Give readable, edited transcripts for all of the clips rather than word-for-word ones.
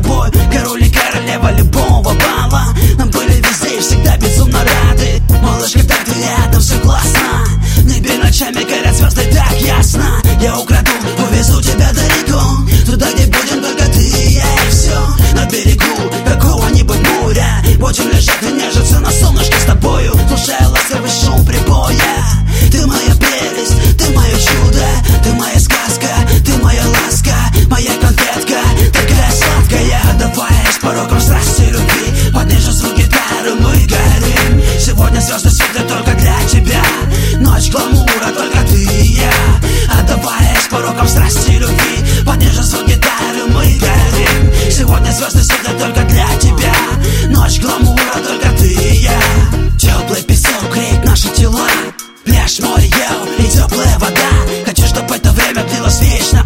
тобой, король и королева любого бала. Нам были везде и всегда безумно рады. Малыш, когда ты рядом, все классно. В небе ночами горят звезды так ясно. Я украду, увезу тебя далеко, туда, где будем только ты и я, и все. На берегу какого-нибудь моря будем лежать и нежиться на солнышке с тобою, слушая ласковый шум прибоя. Ты моя прелесть, ты мое чудо, ты моя сказка, ты моя ласка, моя конфетка, такая сладкая. Отдаваясь порокам страсти и любви, под нежный звук гитары мы горим. Сегодня звезды светят только для тебя, ночь гламура, только ты и я. Отдаваясь порокам страсти и любви, под нежный звук гитары мы горим. Сегодня звезды светят только для тебя, ночь гламура, только ты и я. Теплый песок греет наши тела, пляж, море, и теплая вода. Хочу, чтобы это время длилось вечно,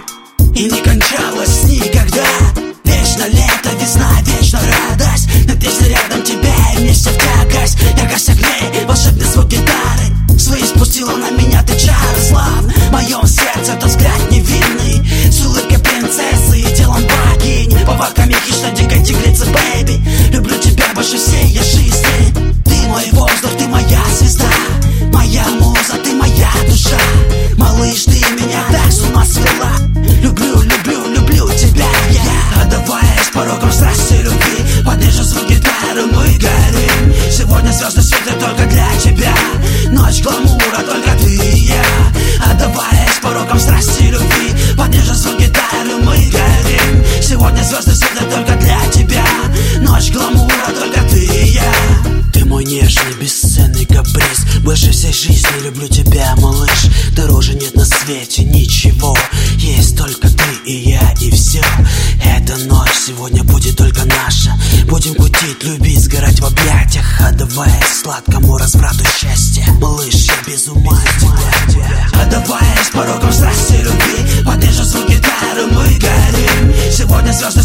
и не кончалось никогда. Вечно лето, весна, вечно радость. Надеюсь, рядом тебя и вместе в тягость. Яркость огней, волшебный звук гитары, свои спустила на меня ты чары слав. В моем сердце тот взгляд невинный, с улыбкой принцессы и телом богини, повадками хищной дикой тигрицы, бэйби. Люблю тебя больше всей я жизни. Ты мой воздух, ты моя звезда, моя муза, ты моя душа. Малыш, ты меня так с ума свела. Люблю, люблю, люблю тебя я. Отдаваясь порокам страсти и любви, под нежный звук гитары мы горим. Сегодня звезды светят только для тебя, ночь гламура, только ты и я. Отдаваясь порокам страсти и любви, под нежный звук гитары мы горим. Сегодня звезды светят только для тебя, ночь гламура, только ты и я. Ты мой нежный, бесценный каприз, больше всей жизни люблю тебя, малыш. Дороже нет на свете ничего, есть только ты и я, и все. Эта ночь сегодня будет только наша. Будем кутить, любить, сгорать в объятиях, отдаваясь сладкому разврату счастья. Малыш, я без ума от тебя. Отдаваясь порокам страсти и любви, под нежный звук гитары мы горим. Сегодня звезды